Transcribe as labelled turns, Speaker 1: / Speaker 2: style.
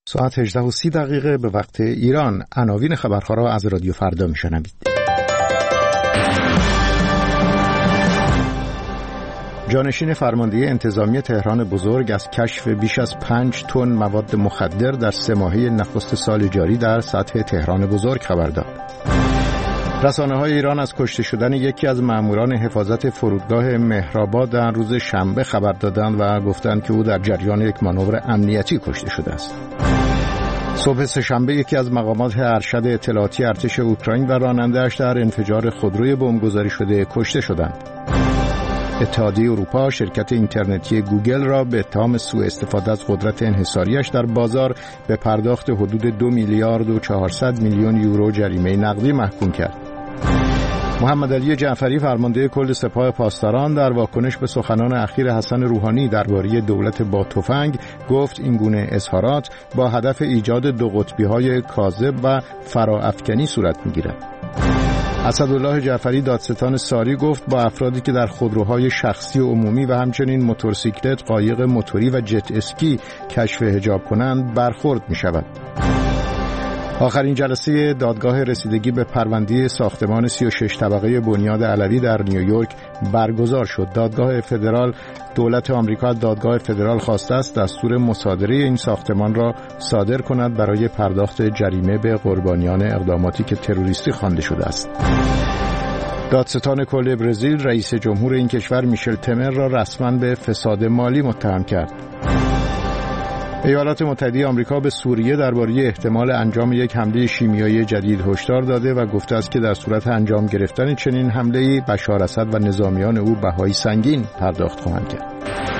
Speaker 1: ساعت 18:30 به وقت ایران. عناوین خبرها را از رادیو فردا میشنوید. جانشین فرماندهی انتظامی تهران بزرگ از کشف بیش از 5 تن مواد مخدر در 3 ماهه نخست سال جاری در سطح تهران بزرگ خبر داد. رسانه‌های ایران از کشته شدن یکی از ماموران حفاظت فرودگاه مهرآباد در روز شنبه خبر دادند و گفتند که او در جریان یک مانور امنیتی کشته شده است. صبح سه‌شنبه یکی از مقامات ارشد اطلاعاتی ارتش اوکراین و راننده‌اش در انفجار خودروی بمبگذاری شده کشته شدند. اتحادیه اروپا شرکت اینترنتی گوگل را به اتهام سوء استفاده از قدرت انحصاریش در بازار به پرداخت حدود 2 میلیارد و 400 میلیون یورو جریمه نقدی محکوم کرد. محمد علی جعفری فرمانده کل سپاه پاسداران در واکنش به سخنان اخیر حسن روحانی درباره دولت با تفنگ گفت این گونه اظهارات با هدف ایجاد دو قطبی‌های کاذب و فراافکنی صورت می‌گیرد. اسدالله جعفری دادستان ساری گفت با افرادی که در خودروهای شخصی و عمومی و همچنین موتورسیکلت، قایق موتوری و جت اسکی کشف حجاب کنند برخورد می‌شود. آخرین جلسه دادگاه رسیدگی به پرونده ساختمان 36 طبقه بنیاد علوی در نیویورک برگزار شد. دادگاه فدرال دولت آمریکا از دادگاه فدرال خواسته است دستور مصادره این ساختمان را صادر کند برای پرداخت جریمه به قربانیان اقداماتی که تروریستی خوانده شده است. دادستان کل برزیل رئیس جمهور این کشور میشل تمر را رسما به فساد مالی متهم کرد. ایالات متحده آمریکا به سوریه درباره احتمال انجام یک حمله شیمیایی جدید هشدار داده و گفته است که در صورت انجام گرفتن چنین حمله‌ای بشار اسد و نظامیان او بهای سنگین پرداخت خواهند کرد.